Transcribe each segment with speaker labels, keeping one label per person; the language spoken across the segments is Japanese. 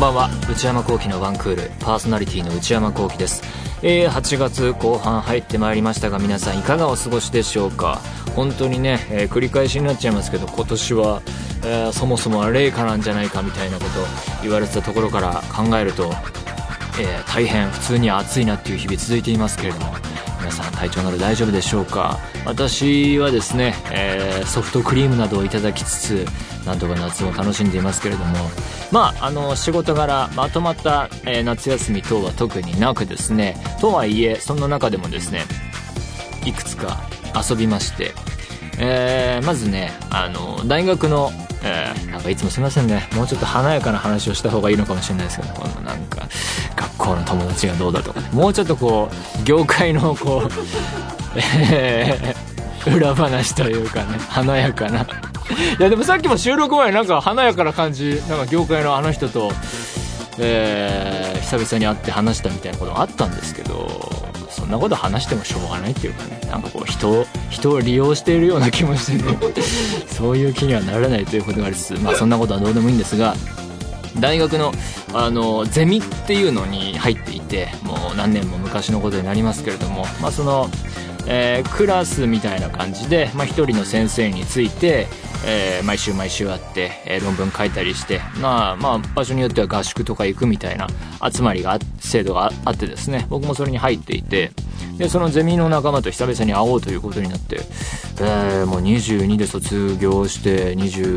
Speaker 1: ばんは。内山聖輝のワンクールパーソナリティの内山聖輝です。8月後半入ってまいりましたが、皆さんいかがお過ごしでしょうか。本当にね、繰り返しになっちゃいますけど、今年は、そもそもは冷夏なんじゃないかみたいなこと言われてたところから考えると、大変普通に暑いなっていう日々続いていますけれども、皆さん体調など大丈夫でしょうか。私はですね、ソフトクリームなどをいただきつつ、なんとか夏を楽しんでいますけれども、仕事柄まとまった、夏休み等は特になくですね、とはいえその中でもですね、いくつか遊びまして、まずね、大学の、なんかいつもすみませんね、もうちょっと華やかな話をした方がいいのかもしれないですけど、なんか学校の友達がどうだとか、もうちょっとこう業界のこう、裏話というかね、華やかな。いやでもさっきも収録前なんか華やかな感じ、なんか業界のあの人と、久々に会って話したみたいなことがあったんですけど、そんなこと話してもしょうがないっていうかね、なんかこう人を利用しているような気もしてねそういう気にはならないということがありつつ、そんなことはどうでもいいんですが、大学のゼミっていうのに入っていて、もう何年も昔のことになりますけれども、その、クラスみたいな感じで、一人の先生について、毎週会って、論文書いたりして、場所によっては合宿とか行くみたいな集まりが制度があってですね、僕もそれに入っていて、でそのゼミの仲間と久々に会おうということになって、もう22で卒業して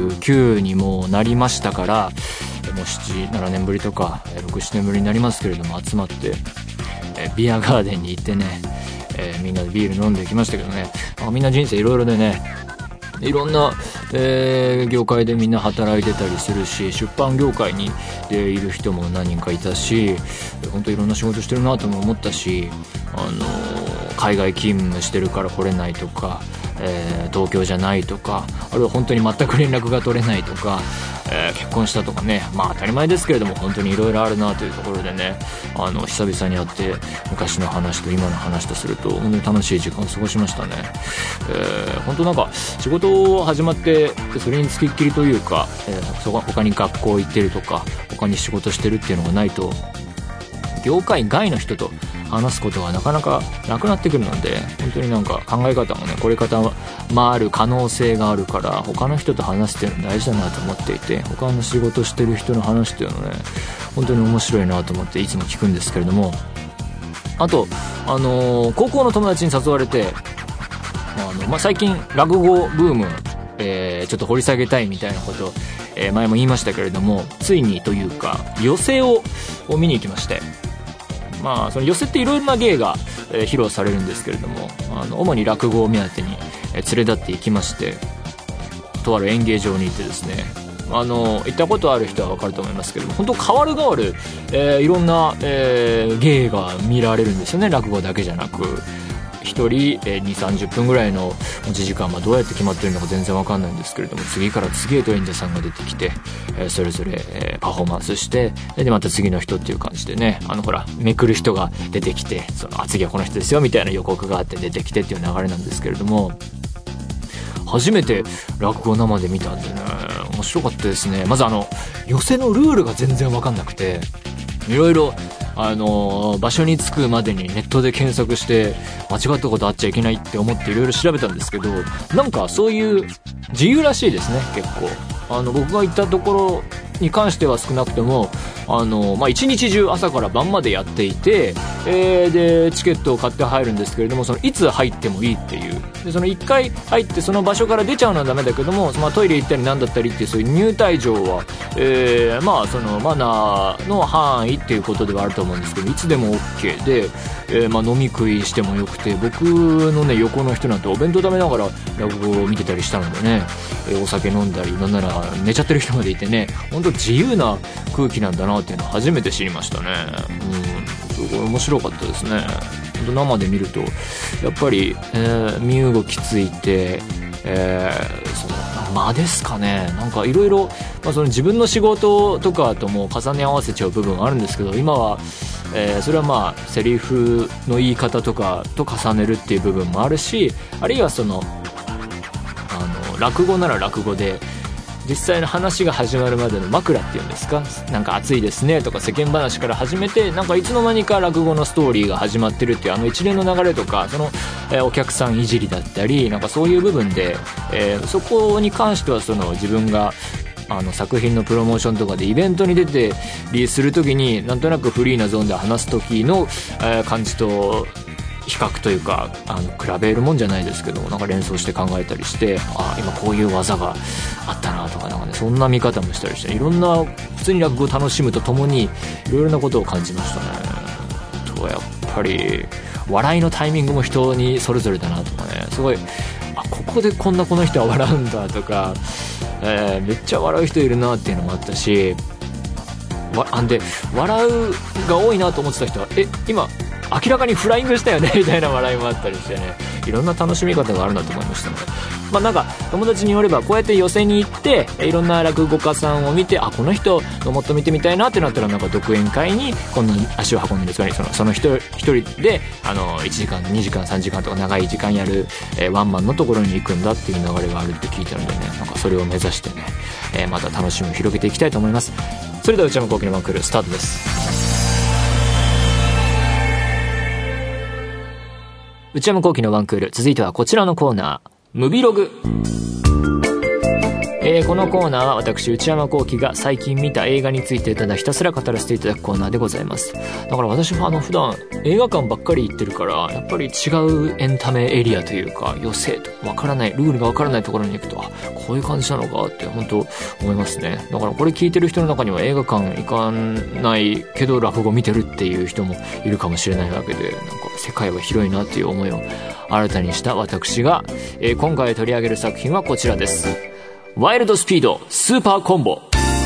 Speaker 1: 29にもうなりましたから、もう7年ぶりとか6-7年ぶりになりますけれども、集まって、ビアガーデンに行ってね、みんなでビール飲んできましたけどね、みんな人生いろいろでね、いろんな、業界でみんな働いてたりするし、出版業界にでいる人も何人かいたし、本当いろんな仕事してるなとも思ったし、海外勤務してるから来れないとか、東京じゃないとか、あるいは本当に全く連絡が取れないとか、結婚したとかね、当たり前ですけれども本当にいろいろあるなというところでね、久々に会って昔の話と今の話とすると本当に楽しい時間を過ごしましたね。本当なんか仕事始まってそれにつきっきりというか、他に学校行ってるとか他に仕事してるっていうのがないと、業界外の人と話すことがなかなかなくなってくるので、本当になんか考え方もね、これ方回る可能性があるから、他の人と話すっていうの大事だなと思っていて、他の仕事してる人の話っていうのね、本当に面白いなと思っていつも聞くんですけれども、あと高校の友達に誘われて、最近落語ブーム、ちょっと掘り下げたいみたいなことを、前も言いましたけれども、ついにというか寄席を見に行きまして、その寄席っていろいろな芸が、披露されるんですけれども、主に落語を目当てに、連れ立って行きまして、とある演芸場に行ってですね、行ったことある人は分かると思いますけども、本当変わる変わる、いろんな、芸が見られるんですよね。落語だけじゃなく、1人、2,30 分ぐらいの持ち時間、どうやって決まってるのか全然わかんないんですけれども、次から次へと演者さんが出てきて、それぞれ、パフォーマンスして、でまた次の人っていう感じでね、めくる人が出てきて、次はこの人ですよみたいな予告があって出てきてっていう流れなんですけれども、初めて落語生で見たんでね、面白かったですね。まず寄席のルールが全然わかんなくて、いろいろ場所に着くまでにネットで検索して間違ったことあっちゃいけないって思っていろいろ調べたんですけど、なんかそういう自由らしいですね。結構僕が行ったところに関しては少なくとも一日中朝から晩までやっていて、でチケットを買って入るんですけれども、いつ入ってもいいっていう、で1回入ってその場所から出ちゃうのはダメだけども、トイレ行ったりなんだったりっていう、そういう入退場は、そのマナーの範囲っていうことではあると思うんですけど、いつでも OK で、飲み食いしてもよくて、僕のね横の人なんてお弁当食べながら落語を見てたりしたのでね、お酒飲んだりなんなら寝ちゃってる人までいてね、本当自由な空気なんだなっていうのを初めて知りましたね。すごい面白かったですね。生で見るとやっぱり、身動きついて、その間ですかね、なんかいろいろ自分の仕事とかとも重ね合わせちゃう部分あるんですけど、今は、それはセリフの言い方とかと重ねるっていう部分もあるし、あるいは落語なら落語で実際の話が始まるまでの枕っていうんですか、なんか暑いですねとか世間話から始めて、なんかいつの間にか落語のストーリーが始まってるっていう一連の流れとか、その、お客さんいじりだったり、なんかそういう部分で、そこに関してはその自分が作品のプロモーションとかでイベントに出てりするときになんとなくフリーなゾーンで話す時の、感じと比較というか比べるもんじゃないですけど、なんか連想して考えたりして、今こういう技があったなとか、なんかね、そんな見方もしたりして、いろんな普通に落語を楽しむとともにいろいろなことを感じましたね。あとはやっぱり笑いのタイミングも人にそれぞれだなとかね、すごいここでこの人は笑うんだとか、めっちゃ笑う人いるなっていうのもあったし、で笑うが多いなと思ってた人は今明らかにフライングしたよねみたいな笑いもあったりしてね、いろんな楽しみ方があるなと思いましたので、なんか友達によればこうやって寄席に行っていろんな落語家さんを見て、この人のもっと見てみたいなってなったら、なんか独演会にこんなに足を運んでるんですかね、その一人で1時間2時間3時間とか長い時間やる、ワンマンのところに行くんだっていう流れがあるって聞いたのでね、なんかそれを目指してね、また楽しみを広げていきたいと思います。それでは内山聖輝のワンクールスタートです。内山聖輝のワンクール、続いてはこちらのコーナー、ムビログ。このコーナーは私内山聖輝が最近見た映画についてただひたすら語らせていただくコーナーでございます。だから私は普段映画館ばっかり行ってるから、やっぱり違うエンタメエリアというか、余生とかわからない、ルールがわからないところに行くと、こういう感じなのかって本当思いますね。だからこれ聞いてる人の中には映画館行かないけど落語見てるっていう人もいるかもしれないわけで、なんか世界は広いなっていう思いを新たにした私が、今回取り上げる作品はこちらです。ワイルドスピードスーパーコンボ。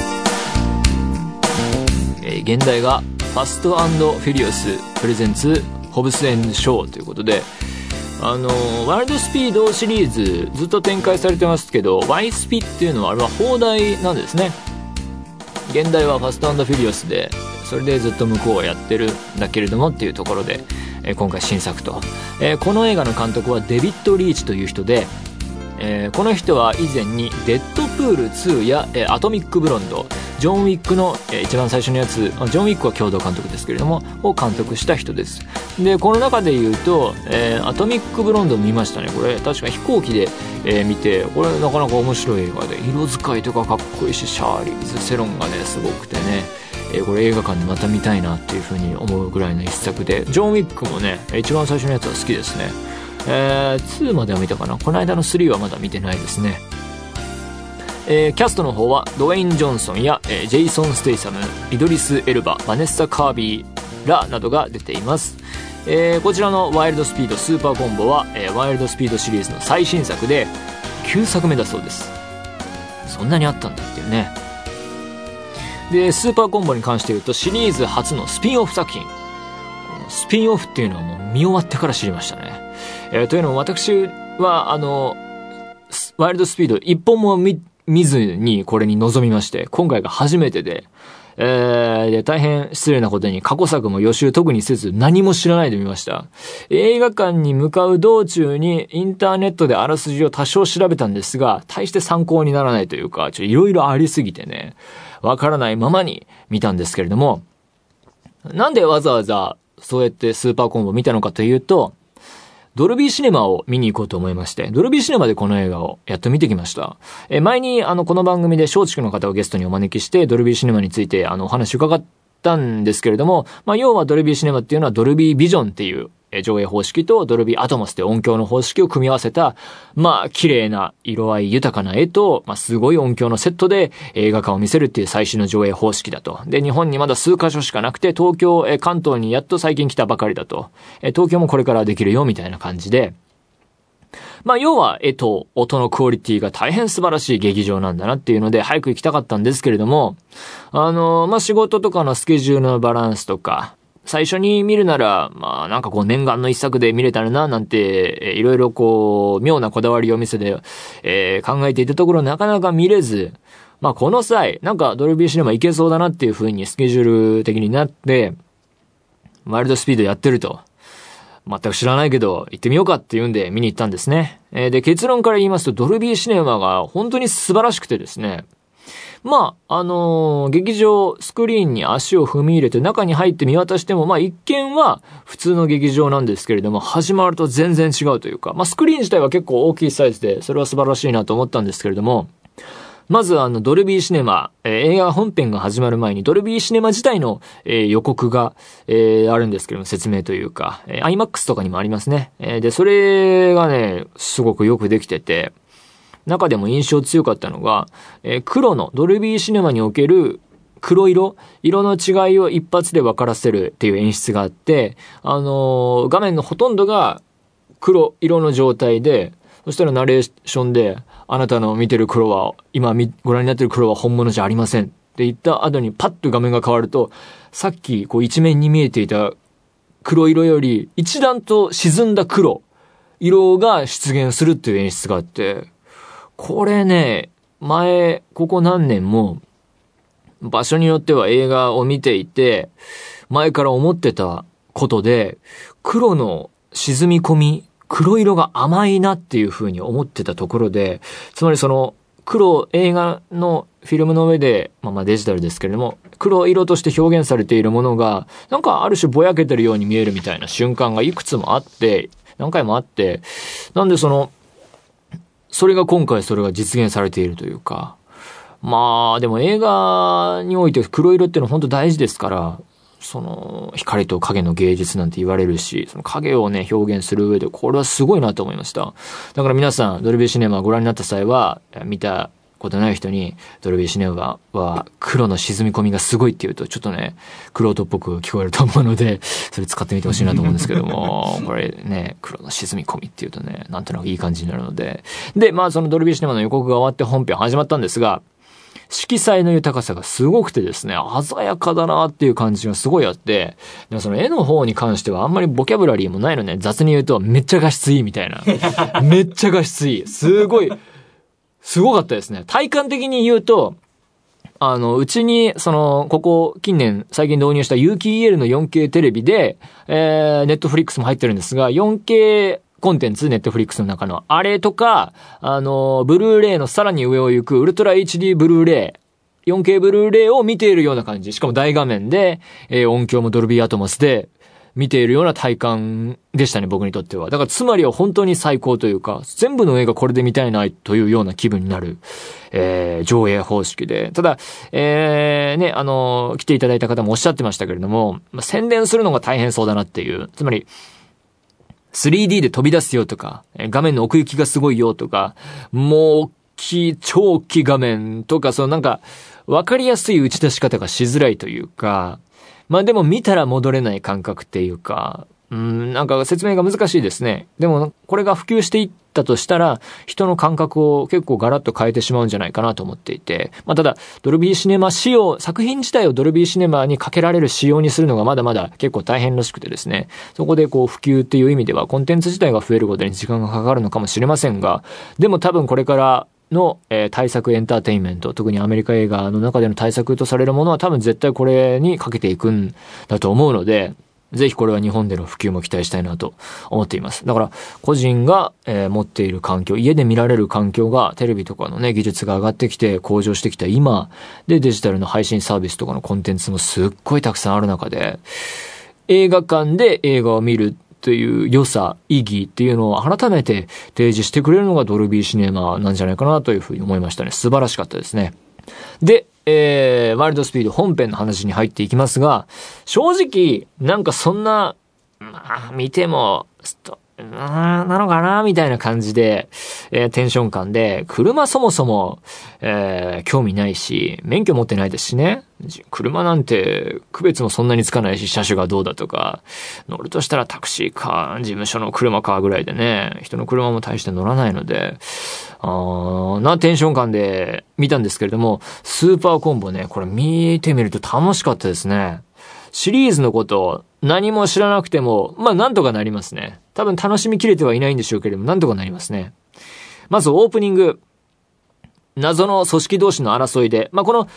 Speaker 1: 現代がファスト&フュリオスプレゼンツホブス&ショーということで、ワイルドスピードシリーズずっと展開されてますけど、ワイスピっていうのはあれは放題なんですね。現代はファスト&フュリオスで、それでずっと向こうはやってるんだけれどもっていうところで、今回新作と、この映画の監督はデビッド・リーチという人で、この人は以前にデッドプール2や、アトミックブロンド、ジョン・ウィックの、一番最初のやつ、ジョン・ウィックは共同監督ですけれどもを監督した人です。でこの中で言うと、アトミックブロンド見ましたね。これ確か飛行機で、見て、これなかなか面白い映画で、色使いとかかっこいいし、シャーリーズ・セロンがねすごくてね、これ映画館でまた見たいなっていう風に思うぐらいの一作で、ジョン・ウィックもね一番最初のやつは好きですね。2までは見たかな。この間の3はまだ見てないですね。キャストの方はドウェイン・ジョンソンや、ジェイソン・ステイサム、イドリス・エルバ、バネッサ・カービーらなどが出ています。こちらのワイルドスピードスーパーコンボは、ワイルドスピードシリーズの最新作で9作目だそうです。そんなにあったんだっていうね。でスーパーコンボに関して言うと、シリーズ初のスピンオフ作品。スピンオフっていうのはもう見終わってから知りましたね。というのも私はワイルドスピード一本も見ずにこれに臨みまして、今回が初めてで、大変失礼なことに過去作も予習特にせず何も知らないで見ました。映画館に向かう道中にインターネットであらすじを多少調べたんですが、大して参考にならないというか、いろいろありすぎてね、わからないままに見たんですけれども、なんでわざわざそうやってスーパーコンボを見たのかというと、ドルビーシネマを見に行こうと思いまして、ドルビーシネマでこの映画をやっと見てきました。前にこの番組で松竹の方をゲストにお招きして、ドルビーシネマについてお話伺ったんですけれども、要はドルビーシネマっていうのはドルビービジョンっていう上映方式とドルビーアトモスって音響の方式を組み合わせた、綺麗な色合い豊かな絵と、すごい音響のセットで映画館を見せるっていう最新の上映方式だと。で、日本にまだ数カ所しかなくて、東京、関東にやっと最近来たばかりだと。東京もこれからできるよみたいな感じで。要は絵と音のクオリティが大変素晴らしい劇場なんだなっていうので、早く行きたかったんですけれども、仕事とかのスケジュールのバランスとか、最初に見るなら、なんか念願の一作で見れたらな、なんて、いろいろ妙なこだわりを見せて、考えていたところなかなか見れず、この際、なんかドルビーシネマ行けそうだなっていう風にスケジュール的になって、ワイルドスピードやってると。 全く知らないけど行ってみようかって言うんで見に行ったんですね。で、結論から言いますとドルビーシネマが本当に素晴らしくてですね。劇場スクリーンに足を踏み入れて中に入って見渡しても、一見は普通の劇場なんですけれども、始まると全然違うというか、スクリーン自体は結構大きいサイズで、それは素晴らしいなと思ったんですけれども、まずドルビーシネマ、映画本編が始まる前にドルビーシネマ自体の、予告が、あるんですけれども、説明というか、IMAX とかにもありますね。で、それがね、すごくよくできてて、中でも印象強かったのが、黒のドルビーシネマにおける黒色の違いを一発で分からせるっていう演出があって、画面のほとんどが黒色の状態で、そしたらナレーションで、あなたの見てる黒は、今ご覧になってる黒は本物じゃありませんって言った後にパッと画面が変わると、さっき一面に見えていた黒色より一段と沈んだ黒色が出現するっていう演出があって、これね、ここ何年も場所によっては映画を見ていて、前から思ってたことで、黒の沈み込み、黒色が甘いなっていう風に思ってたところで、つまり映画のフィルムの上で、デジタルですけれども、黒色として表現されているものが、なんかある種ぼやけてるように見えるみたいな瞬間がいくつもあって、何回もあって、なんでそれが今回それが実現されているというか、でも映画において黒色っていうのは本当大事ですから、光と影の芸術なんて言われるし、その影をね、表現する上で、これはすごいなと思いました。だから皆さん、ドルビーシネマをご覧になった際は、見たことない人に、ドルビーシネマは黒の沈み込みがすごいって言うと、ちょっとね、黒人っぽく聞こえると思うので、それ使ってみてほしいなと思うんですけども、これね、黒の沈み込みって言うとね、なんとなくいい感じになるので。で、そのドルビーシネマの予告が終わって本編始まったんですが、色彩の豊かさがすごくてですね、鮮やかだなっていう感じがすごいあって、でもその絵の方に関してはあんまりボキャブラリーもないのね、雑に言うとめっちゃ画質いいみたいな。めっちゃ画質いい。すごかったですね。体感的に言うと、うちに、ここ最近導入した有機 EL の 4K テレビで、ネットフリックスも入ってるんですが、4Kコンテンツ、ネットフリックスの中の、あれとか、ブルーレイのさらに上を行く、ウルトラ HD ブルーレイ、4K ブルーレイを見ているような感じ。しかも大画面で、音響もドルビーアトモスで、見ているような体感でしたね、僕にとっては。だから、つまりは本当に最高というか、全部の映画これで見たいな、というような気分になる、上映方式で。ただ、来ていただいた方もおっしゃってましたけれども、宣伝するのが大変そうだなっていう。つまり、3D で飛び出すよとか、画面の奥行きがすごいよとか、もう超大きい画面とか、わかりやすい打ち出し方がしづらいというか、でも見たら戻れない感覚っていうか、説明が難しいですね。でも、これが普及していったとしたら、人の感覚を結構ガラッと変えてしまうんじゃないかなと思っていて、ただ、ドルビーシネマ仕様、作品自体をドルビーシネマにかけられる仕様にするのがまだまだ結構大変らしくてですね、そこで普及っていう意味では、コンテンツ自体が増えることに時間がかかるのかもしれませんが、でも多分これからの、対策エンターテインメント、特にアメリカ映画の中での対策とされるものは多分絶対これにかけていくんだと思うので、ぜひこれは日本での普及も期待したいなと思っています。だから個人が、持っている環境、家で見られる環境がテレビとかのね、技術が上がってきて向上してきた今でデジタルの配信サービスとかのコンテンツもすっごいたくさんある中で、映画館で映画を見るという良さ、意義っていうのを改めて提示してくれるのがドルビーシネマなんじゃないかなというふうに思いましたね。素晴らしかったですね。で、ワイルドスピード本編の話に入っていきますが、正直、そんな、見ても、なのかなみたいな感じで、テンション感で、車そもそも、興味ないし、免許持ってないですしね。車なんて区別もそんなにつかないし、車種がどうだとか、乗るとしたらタクシーか、事務所の車かぐらいでね、人の車も大して乗らないので、テンション感で見たんですけれども、スーパーコンボね、これ見てみると楽しかったですね。シリーズのこと何も知らなくても、なんとかなりますね。多分楽しみきれてはいないんでしょうけれども、なんとかなりますね。まずオープニング。謎の組織同士の争いで、この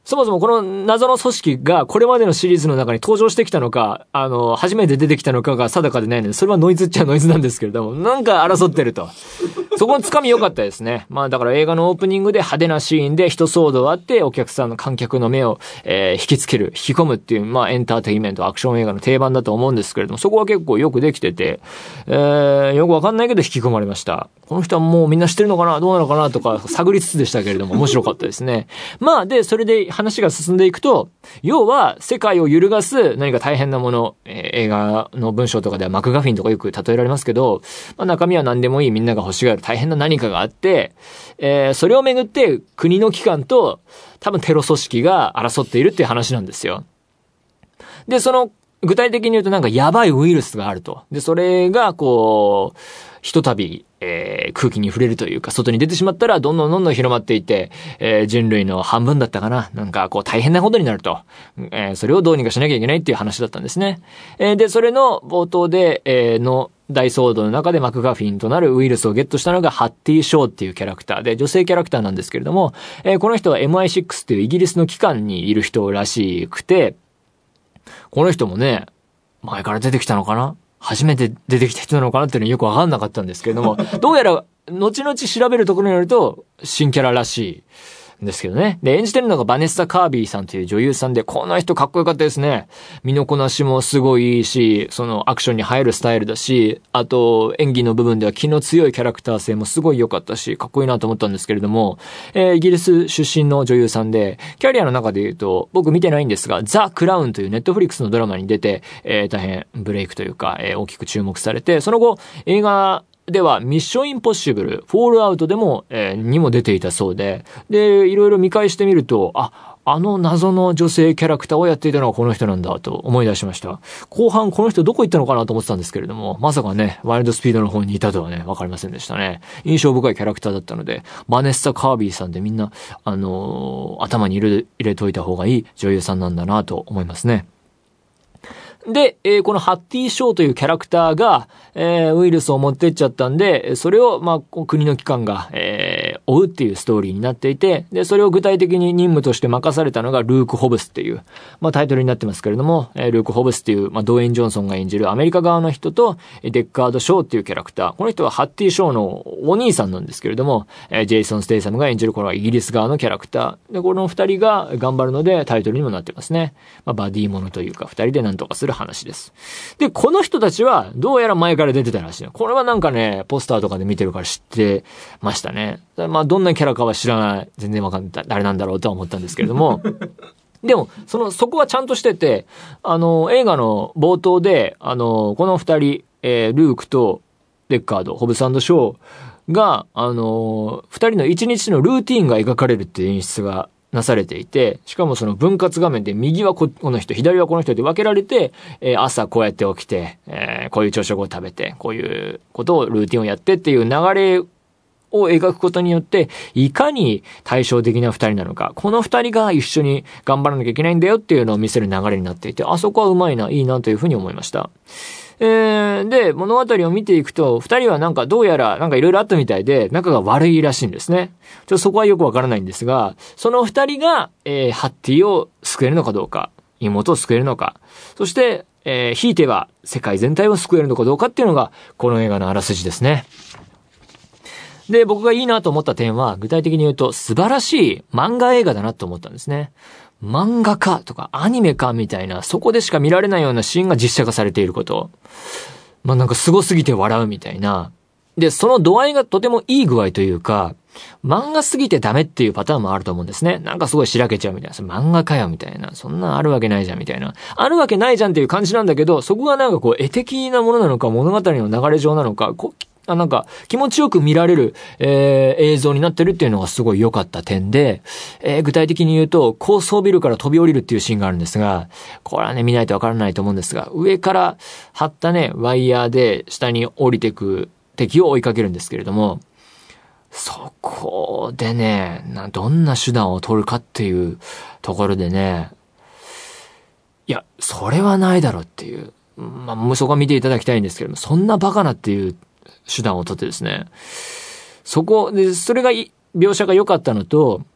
Speaker 1: そもそもこの謎の組織がこれまでのシリーズの中に登場してきたのか、初めて出てきたのかが定かでないので、それはノイズっちゃノイズなんですけれども、なんか争ってると。そこのつかみ良かったですね。まあだから映画のオープニングで派手なシーンで人騒動あって、お客さんの観客の目を、引きつける、引き込むっていう、まあエンターテインメント、アクション映画の定番だと思うんですけれども、そこは結構よくできてて、よくわかんないけど引き込まれました。この人はもうみんな知ってるのかなどうなのかなとか探りつつでしたけれども、面白かったですね。まあで、それで話が進んでいくと、要は世界を揺るがす何か大変なもの、映画の文章とかではマクガフィンとかよく例えられますけど、まあ、中身は何でもいいみんなが欲しがる大変な何かがあって、それをめぐって国の機関と多分テロ組織が争っているっていう話なんですよ。で、その具体的に言うとなんかやばいウイルスがあると。で、それがこう、ひとたび、空気に触れるというか、外に出てしまったら、どんどん広まっていて、人類の半分だったかな。なんか、こう、大変なことになると。それをどうにかしなきゃいけないっていう話だったんですね。で、それの冒頭で、の大騒動の中でマクガフィンとなるウイルスをゲットしたのがハッティ・ショーっていうキャラクターで、女性キャラクターなんですけれども、この人は MI6 っていうイギリスの機関にいる人らしくて、この人もね、前から出てきたのかな？初めて出てきた人なのかなっていうのはよくわかんなかったんですけれども、どうやら、後々調べるところによると、新キャラらしいんですけどね。で、演じてるのがバネッサ・カービーさんという女優さんで、この人かっこよかったですね。身のこなしもすごいいいし、そのアクションに入るスタイルだし、あと演技の部分では気の強いキャラクター性もすごい良かったし、かっこいいなと思ったんですけれども、イギリス出身の女優さんで、キャリアの中で言うと、僕見てないんですが、ザ・クラウンというネットフリックスのドラマに出て、大変ブレイクというか、大きく注目されて、その後、映画、では、ミッションインポッシブル、フォールアウトでも、にも出ていたそうで、で、いろいろ見返してみると、あの謎の女性キャラクターをやっていたのはこの人なんだと思い出しました。後半この人どこ行ったのかなと思ってたんですけれども、まさかね、ワイルドスピードの方にいたとはね、わかりませんでしたね。印象深いキャラクターだったので、バネッサ・カービーさんでみんな、頭に入れといた方がいい女優さんなんだなと思いますね。で、このハッティ・ショーというキャラクターが、ウイルスを持ってっちゃったんで、それを、まあ、国の機関が、追うっていうストーリーになっていて、で、それを具体的に任務として任されたのがルーク・ホブスっていう、まあ、タイトルになってますけれども、ルーク・ホブスっていう、まあ、ドウェイン・ジョンソンが演じるアメリカ側の人と、デッカード・ショーっていうキャラクター。この人はハッティ・ショーのお兄さんなんですけれども、ジェイソン・ステイサムが演じるこれはイギリス側のキャラクター。で、この二人が頑張るのでタイトルにもなってますね。まあ、バディものというか、二人で何とかする話です。で、この人たちは、どうやら前から出てたらしい。これはなんかね、ポスターとかで見てるから知ってましたね。まあ、どんなキャラかは知らない。全然わかんない。誰なんだろうとは思ったんですけれども。でも、そこはちゃんとしてて、映画の冒頭で、この二人、ルークとデッカード、ホブス&ショーが、二人の一日のルーティーンが描かれるっていう演出がなされていて、しかもその分割画面で右はこの人、左はこの人で分けられて、朝こうやって起きて、こういう朝食を食べて、こういうことをルーティンをやってっていう流れを描くことによって、いかに対照的な二人なのか、この二人が一緒に頑張らなきゃいけないんだよっていうのを見せる流れになっていて、あそこはうまいな、いいなというふうに思いました。で、物語を見ていくと、二人はなんかどうやらなんかいろいろあったみたいで、仲が悪いらしいんですね。そこはよくわからないんですが、その二人が、ハッティを救えるのかどうか、妹を救えるのか、そして、ひいては世界全体を救えるのかどうかっていうのが、この映画のあらすじですね。で、僕がいいなと思った点は、具体的に言うと、素晴らしい漫画映画だなと思ったんですね。漫画かとかアニメかみたいな、そこでしか見られないようなシーンが実写化されていること。まあ、なんか凄すぎて笑うみたいな。で、その度合いがとてもいい具合というか、漫画すぎてダメっていうパターンもあると思うんですね。なんかすごいしらけちゃうみたいな。それ漫画かよみたいな。そんなあるわけないじゃんみたいな。あるわけないじゃんっていう感じなんだけど、そこがなんかこう絵的なものなのか物語の流れ上なのか、なんか気持ちよく見られる、映像になってるっていうのがすごい良かった点で、具体的に言うと高層ビルから飛び降りるっていうシーンがあるんですが、これはね見ないとわからないと思うんですが、上から張ったねワイヤーで下に降りてく敵を追いかけるんですけれども、そこでねどんな手段を取るかっていうところでね、いやそれはないだろうっていう、まあそこは見ていただきたいんですけれども、そんなバカなっていう手段を取ってですね。そこで、それが描写が良かったのと、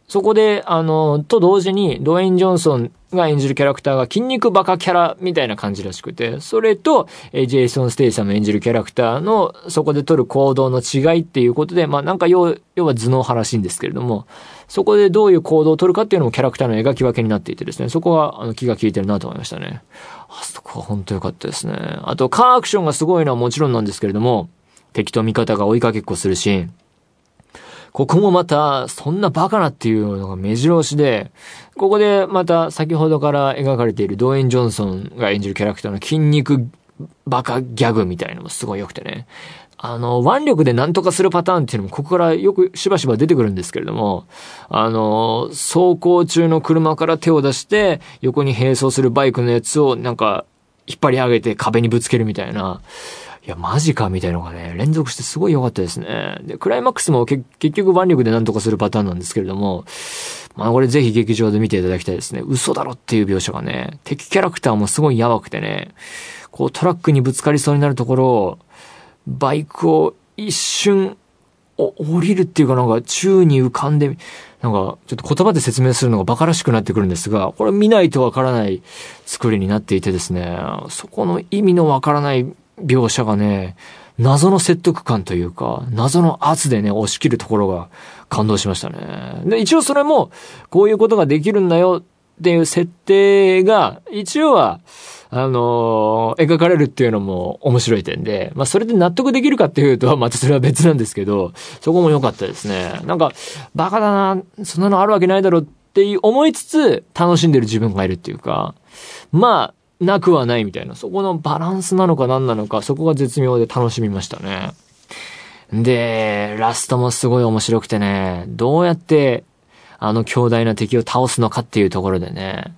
Speaker 1: そこで、と同時に、ドウェイン・ジョンソンが演じるキャラクターが筋肉バカキャラみたいな感じらしくて、それと、ジェイソン・ステイサム演じるキャラクターの、そこで取る行動の違いっていうことで、まあなんか要は頭脳派らしいんですけれども、そこでどういう行動を取るかっていうのもキャラクターの描き分けになっていてですね、そこは気が利いてるなと思いましたね。あそこは本当良かったですね。あと、カーアクションがすごいのはもちろんなんですけれども、敵と味方が追いかけっこするシーン。ここもまた、そんなバカなっていうのが目白押しで、ここでまた先ほどから描かれているドウェイン・ジョンソンが演じるキャラクターの筋肉バカギャグみたいなのもすごい良くてね。腕力で何とかするパターンっていうのもここからよくしばしば出てくるんですけれども、走行中の車から手を出して、横に並走するバイクのやつをなんか、引っ張り上げて壁にぶつけるみたいな、いや、マジかみたいなのがね、連続してすごい良かったですね。で、クライマックスも結局腕力で何とかするパターンなんですけれども、まあこれぜひ劇場で見ていただきたいですね。嘘だろっていう描写がね、敵キャラクターもすごいやばくてね、こうトラックにぶつかりそうになるところを、バイクを一瞬降りるっていうかなんか宙に浮かんで、なんかちょっと言葉で説明するのがバカらしくなってくるんですが、これ見ないとわからない作りになっていてですね、そこの意味のわからない描写がね、謎の説得感というか、謎の圧でね、押し切るところが感動しましたね。で、一応それも、こういうことができるんだよっていう設定が、一応は、描かれるっていうのも面白い点で、まあそれで納得できるかっていうと、またそれは別なんですけど、そこも良かったですね。なんか、バカだな、そんなのあるわけないだろうって思いつつ、楽しんでる自分がいるっていうか、まあ、なくはないみたいな、そこのバランスなのか何なのか、そこが絶妙で楽しみましたね。で、ラストもすごい面白くてね、どうやって強大な敵を倒すのかっていうところでね、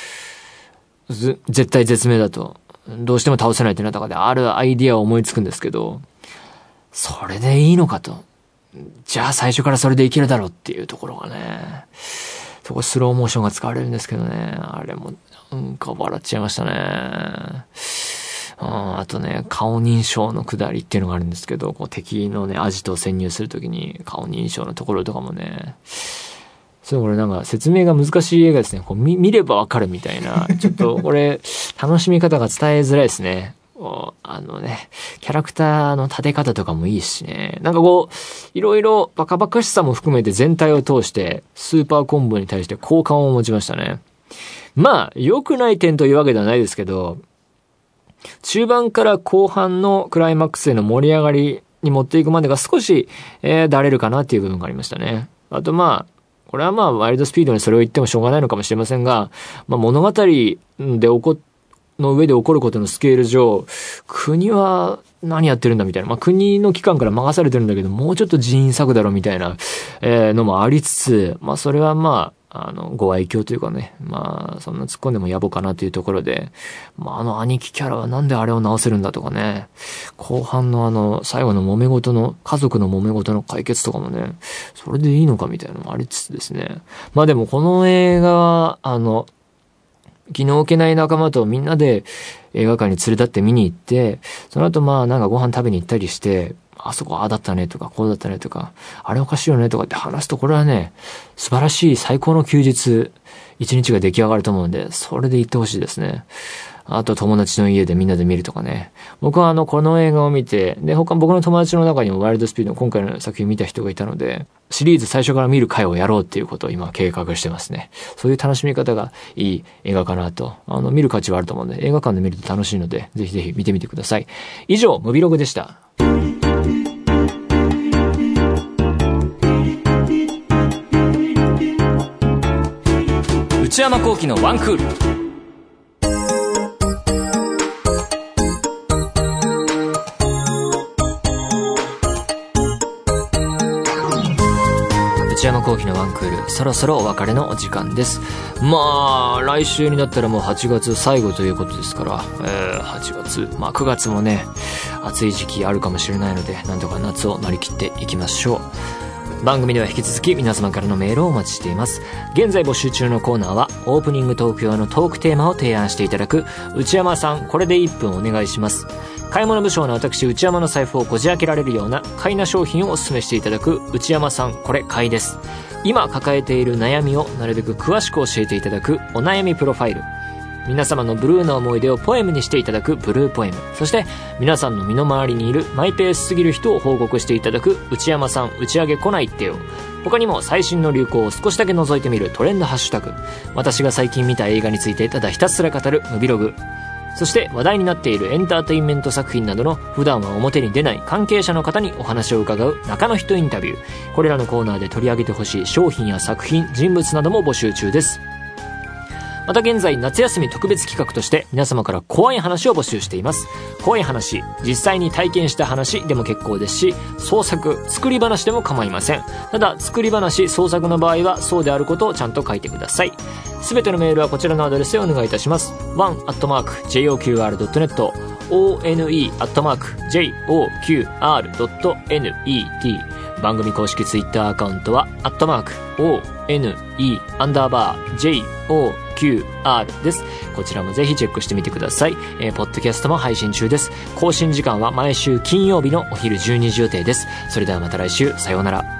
Speaker 1: 絶対絶命だと、どうしても倒せないってなった中であるアイディアを思いつくんですけど、それでいいのかと。じゃあ最初からそれでいけるだろうっていうところがね、そこスローモーションが使われるんですけどね、あれも、笑っちゃいましたね。あとね、顔認証の下りっていうのがあるんですけど、こう敵のね、アジトを潜入するときに顔認証のところとかもね、これなんか説明が難しい映画ですね。こう見ればわかるみたいな。ちょっとこれ、楽しみ方が伝えづらいですね。キャラクターの立て方とかもいいしね。なんかこう、いろいろバカバカしさも含めて全体を通して、スーパーコンボに対して好感を持ちましたね。まあ、良くない点というわけではないですけど、中盤から後半のクライマックスへの盛り上がりに持っていくまでが少し、だれるかなっていう部分がありましたね。あとまあ、これはまあ、ワイルドスピードにそれを言ってもしょうがないのかもしれませんが、まあ物語での上で起こることのスケール上、国は何やってるんだみたいな。まあ国の機関から任されてるんだけど、もうちょっと人員割くだろみたいな、のもありつつ、まあそれはまあ、ご愛嬌というかね、まあ、そんな突っ込んでも野暮かなというところで、まあ兄貴キャラはなんであれを直せるんだとかね、後半の最後の揉め事の、家族の揉め事の解決とかもね、それでいいのかみたいなのもありつつですね。まあでもこの映画は、気の置けない仲間とみんなで映画館に連れ立って見に行って、その後まあなんかご飯食べに行ったりして、あそこああだったねとかこうだったねとかあれおかしいよねとかって話すとこれはね素晴らしい最高の休日一日が出来上がると思うんでそれで言ってほしいですね。あと友達の家でみんなで見るとかね。僕はこの映画を見てで僕の友達の中にもワイルドスピードの今回の作品見た人がいたのでシリーズ最初から見る回をやろうっていうことを今計画してますね。そういう楽しみ方がいい映画かなと見る価値はあると思うので映画館で見ると楽しいのでぜひぜひ見てみてください。以上ムビログでした。内山聖輝のワンクール。内山聖輝のワンクール、そろそろお別れのお時間です。まあ来週になったらもう8月最後ということですから、8月まあ9月もね暑い時期あるかもしれないのでなんとか夏を乗り切っていきましょう。番組では引き続き皆様からのメールをお待ちしています。現在募集中のコーナーはオープニングトーク用のトークテーマを提案していただく内山さんこれで1分お願いします。買い物不詳の私内山の財布をこじ開けられるような買いな商品をお勧めしていただく内山さんこれ買いです。 今抱えている悩みをなるべく詳しく教えていただくお悩みプロファイル、皆様のブルーな思い出をポエムにしていただくブルーポエム、そして皆さんの身の回りにいるマイペースすぎる人を報告していただく内山さん打ち上げ来ないってよ。他にも最新の流行を少しだけ覗いてみるトレンドハッシュタグ、私が最近見た映画についてただひたすら語るムビログ、そして話題になっているエンターテインメント作品などの普段は表に出ない関係者の方にお話を伺う中の人インタビュー、これらのコーナーで取り上げてほしい商品や作品、人物なども募集中です。また現在夏休み特別企画として皆様から怖い話を募集しています。怖い話、実際に体験した話でも結構ですし、創作、作り話でも構いません。ただ作り話、創作の場合はそうであることをちゃんと書いてください。すべてのメールはこちらのアドレスでお願いいたします。one@joqr.net one@joqr.net、 番組公式ツイッターアカウントは@one_joqr です。こちらもぜひチェックしてみてください。ポッドキャストも配信中です。更新時間は毎週金曜日のお昼12時予定です。それではまた来週、さようなら。